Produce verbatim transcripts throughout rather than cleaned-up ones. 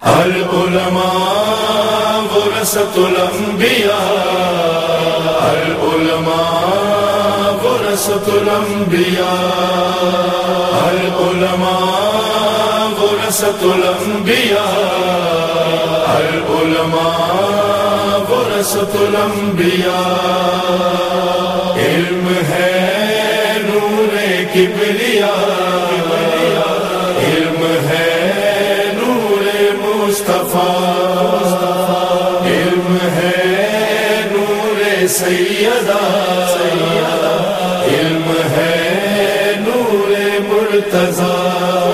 العلماء ورثۃ الانبیاء، العلماء ورثۃ الانبیاء، العلماء ورثۃ الانبیاء، العلماء ورثۃ الانبیاء۔ علم ہے نور کبریاء، علم ہے نور مصطفیٰ، علم ہے نور سیدہ، علم ہے نور مرتضیٰ۔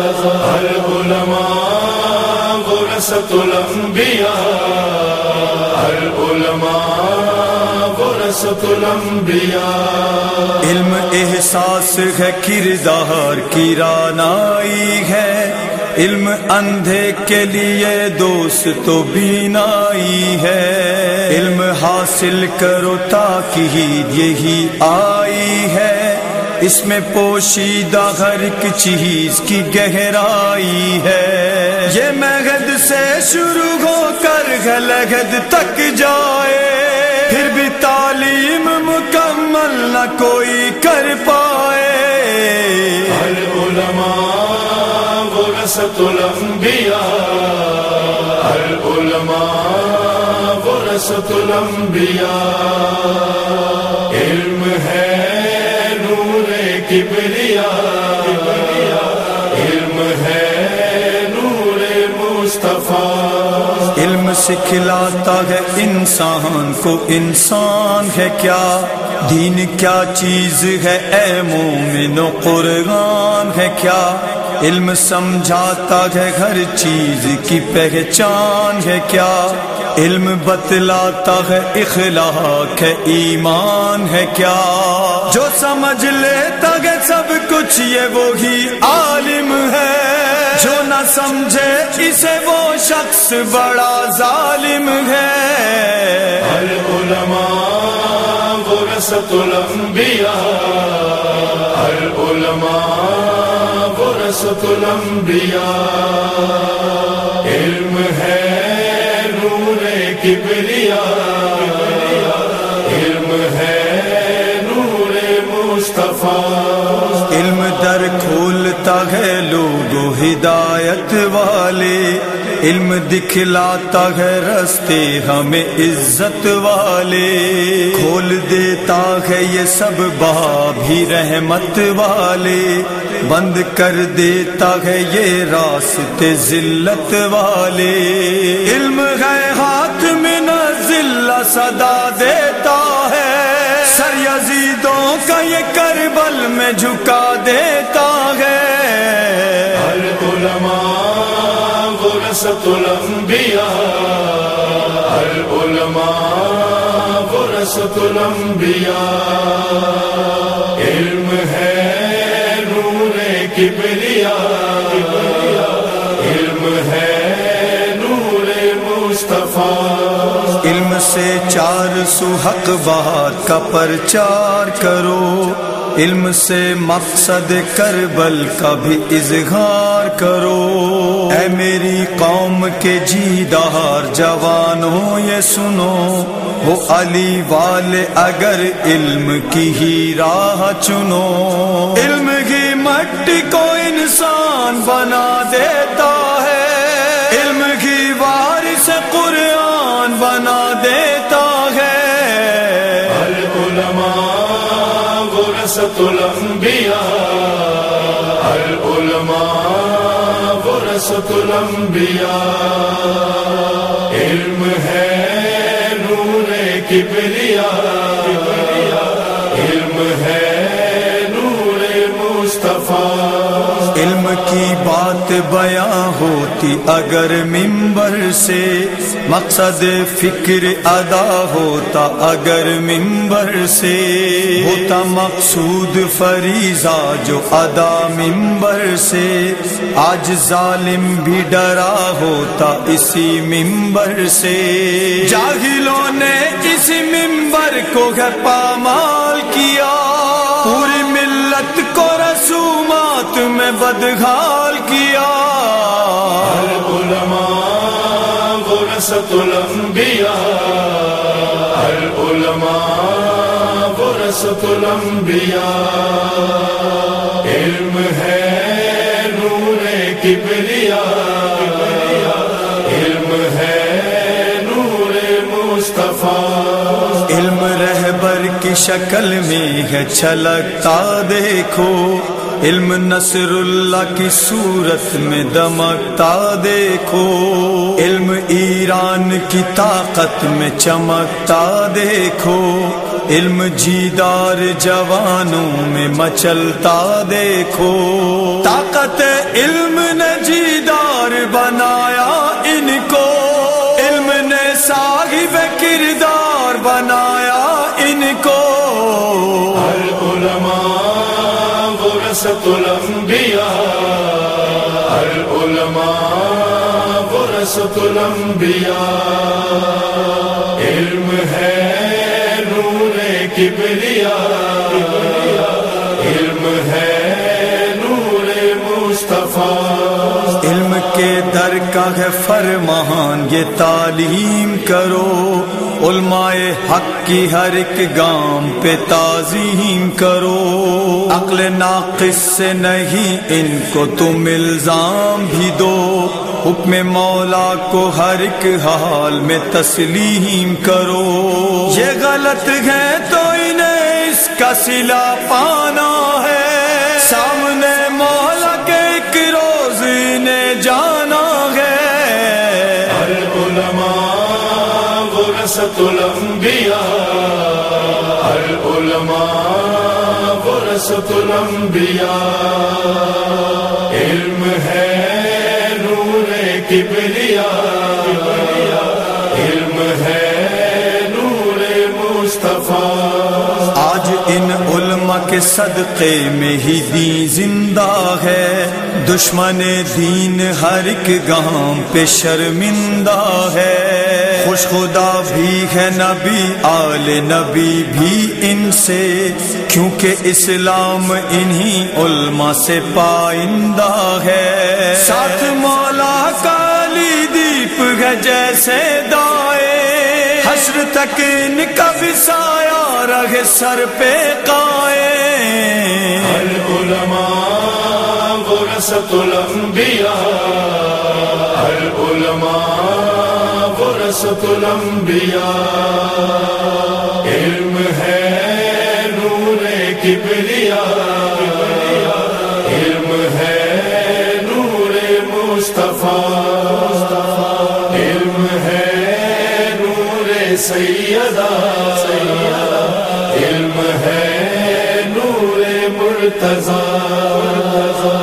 العلماء ورثۃ الانبیاء، العلماء ورثۃ الانبیاء۔ علم احساس ہے، کردار کی رانائی ہے، علم اندھے کے لیے دوست تو بینائی ہے۔ علم حاصل کرو تاکہ یہی آئی ہے، اس میں پوشیدہ ہر ایک چیز کی گہرائی ہے۔ یہ مہد سے شروع ہو کر لحد تک جائے، پھر بھی تعلیم مکمل نہ کوئی کر پائے۔ العلماء ورثۃ الانبیاء، العلماء ورثۃ الانبیاء۔ علم ہے نور کبریاء، علم ہے نور مصطفیٰ۔ علم سکھلاتا ہے انسان کو انسان ہے کیا، دین کیا چیز ہے اے مومن و قرآن ہے کیا۔ علم سمجھاتا ہے ہر چیز کی پہچان ہے کیا، علم بتلاتا ہے اخلاق ہے ایمان ہے کیا۔ جو سمجھ لیتا ہے سب کچھ یہ وہی عالم ہے، جو نہ سمجھے اسے وہ شخص بڑا ظالم ہے۔ العلماء ورثۃ الانبیاء، العلماء ورثۃ الانبیاء۔ علم ہے نور کبریاء، علم ہے نور مصطفیٰ۔ علم در کھولتا ہے لوگوں ہدایت والے، علم دکھلاتا ہے راستے ہمیں عزت والے، کھول دیتا ہے یہ سب باب ہی رحمت والے، بند کر دیتا ہے یہ راستے ذلت والے۔ علم ہے ہاتھ میں نہ ذلہ صدا دیتا ہے، سر یزیدوں کا یہ کربل میں جھکا دیتا ہے۔ العلماء ورثۃ الانبیاء، العلماء ورثۃ الانبیاء۔ علم ہے نور کبریاء، علم ہے نور مصطفیٰ۔ علم سے چار سو حق بات کا پرچار کرو، علم سے مقصد کربل کا بھی اظہار کرو۔ اے میری قوم کے جیدار جوانوں یہ سنو، وہ علی والے اگر علم کی ہی راہ چنو، علم کی مٹی کو انسان بنا دیتا ہے، علم کی وارث قرآن بنا دیتا ہے۔ العلماء ورثۃ الانبیاء، العلماء ورثۃ الانبیاء۔ علم ہے نور کبریاء، علم ہے نور مصطفیٰ۔ علم کی بات بیاں ہوتی اگر منبر سے، مقصد فکر ادا ہوتا اگر منبر سے، ہوتا مقصود فریضہ جو ادا منبر سے، آج ظالم بھی ڈرا ہوتا اسی منبر سے۔ جاہلوں نے اس منبر کو ہے پامال کیا، پوری ملت کو رسومات میں بدحال کیا۔ العلماء ورثۃ الانبیاء العلماء ورثۃ الانبیاء علم ہے نور کبریاء علم ہے نور مصطفیٰ علم رہبر کی شکل میں ہے چھلکتا دیکھو علم نصر اللہ کی صورت میں دمکتا دیکھو علم ایران کی طاقت میں چمکتا دیکھو علم جیدار جوانوں میں مچلتا دیکھو طاقت علم نے جیدار بنایا ان کو علم نے صاحب کردار بنایا ان کو العلماء ورثۃ الانبیاء العلماء ورثۃ الانبیاء علم ہے نور کبریاء علم ہے نور مصطفیٰ علم کے در کا ہے فرمان یہ تعلیم کرو علماء حق کی ہر ایک گام پہ تعظیم کرو عقل ناقص سے نہیں ان کو تم الزام بھی دو حکم مولا کو ہر ایک حال میں تسلیم کرو یہ غلط ہے تو انہیں اس کا صلہ پانا ہے سامنے مولا کے ایک روز انہیں جانا ہے العلماء ورثۃ الانبیاء العلماء ورثۃ الانبیاء علم ہے نور کبریاء علم ہے نور مصطفیٰ آج ان علماء کے صدقے میں ہی دین زندہ ہے دشمن دین ہر ایک گام پہ شرمندہ ہے خوش خدا بھی ہے نبی آل نبی بھی ان سے کیونکہ اسلام انہی علماء سے پائندہ ہے ساتھ مولا کا علی دیپ ہے جیسے دائے حشر تک ان کا بھی سایہ رہے سر پہ قائم العلماء ورثۃ الانبیاء العلماء ورثۃ الانبیاء علم ہے نور کبریاء علم ہے نور مصطفیٰ علم ہے نور سیدہ علم ہے نور مرتضی